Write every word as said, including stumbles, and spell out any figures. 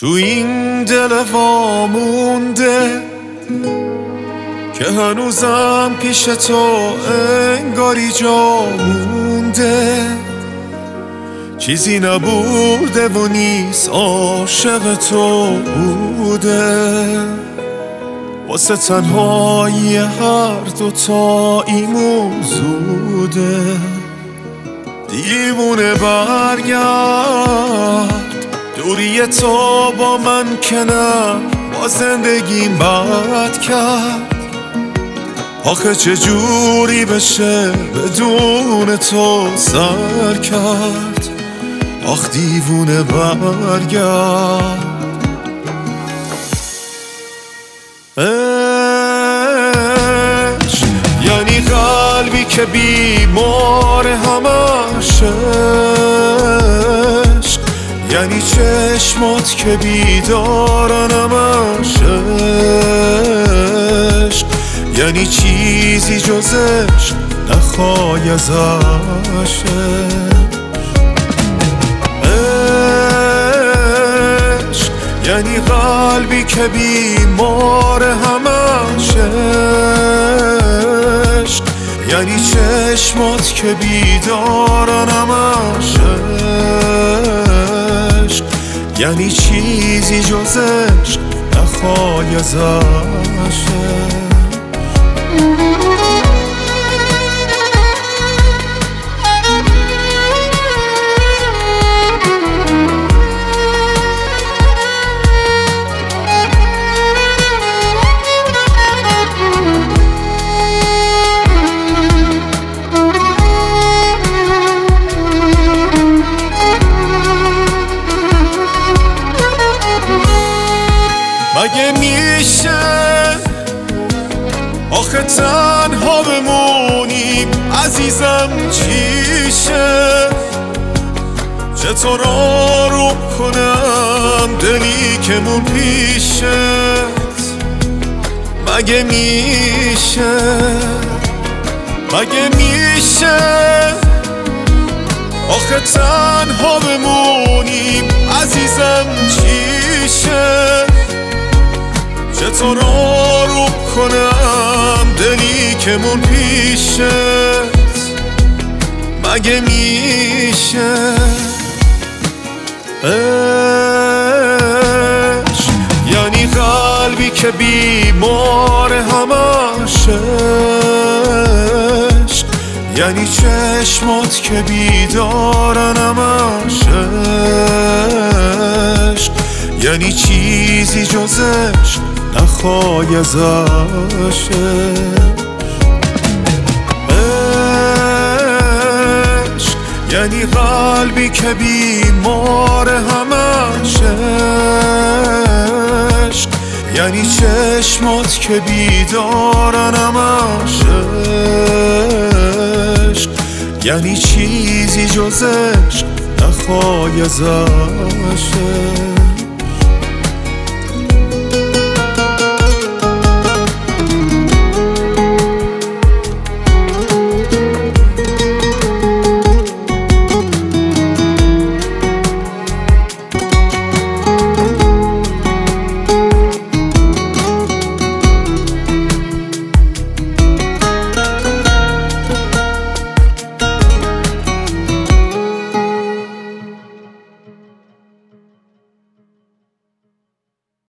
تو این دل وامونده که هنوزم پیش تو انگاری جا مونده، چیزی نبوده و نیست عاشق تو بوده، واسه تنهایی هر دوتاییمون زوده. دیوونه برگرد، دوری تو با من که نه، با زندگیم بد کرد. آخه چجوری بشه بدون تو سر کرد؟ آخ دیوونه برگرد. عشق یعنی قلبی که بیمار همش، عشق یعنی چشمات که بیدارن همش، عشق یعنی چیزی جز عشق نخوای ازش. عشق یعنی قلبی که بیمار همش، عشق یعنی چشمات که بیدارن همش، عشق یعنی چیزی جز عشق نخوای ازش. مگه میشه آخه تنها بمونیم عزیزم؟ چیشه چطور آروم کنم دلی که مون پیشت؟ مگه میشه مگه میشه آخه تنها بمونیم عزیزم؟ چیشه چطور آروم کنم دلی که مون پیشت؟ مگه میشه؟ عشق یعنی قلبی که بیمار همش، عشق یعنی چشمات که بیدارن همش، عشق یعنی چیزی جز عشق نخوای ازش. عشق یعنی قلبی که بیمار همش، عشق یعنی چشمات که بیدارن همش، عشق یعنی چیزی جز عشق نخوای ازش.